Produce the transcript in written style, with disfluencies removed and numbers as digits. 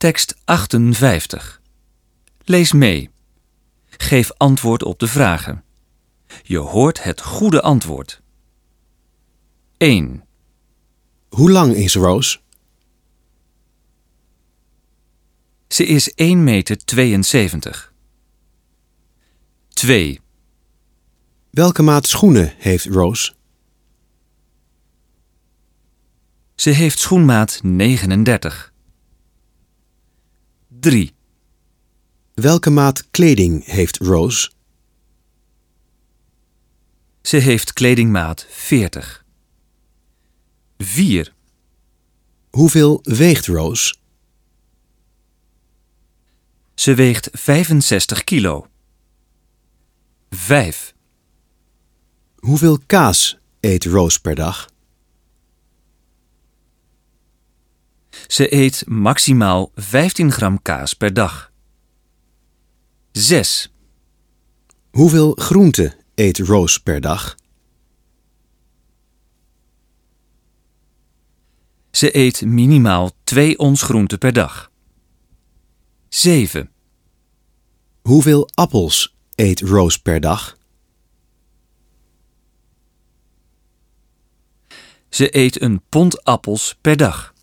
Tekst 58. Lees mee. Geef antwoord op de vragen. Je hoort het goede antwoord. 1. Hoe lang is Rose? Ze is 1,72 meter. 2. Welke maat schoenen heeft Rose? Ze heeft schoenmaat 39. 3. Welke maat kleding heeft Rose? Ze heeft kledingmaat 40. 4. Hoeveel weegt Rose? Ze weegt 65 kilo. 5. Hoeveel kaas eet Rose per dag? Ze eet maximaal 15 gram kaas per dag. 6. Hoeveel groente eet Rose per dag? Ze eet minimaal 2 ons groente per dag. 7. Hoeveel appels eet Rose per dag? Ze eet een pond appels per dag.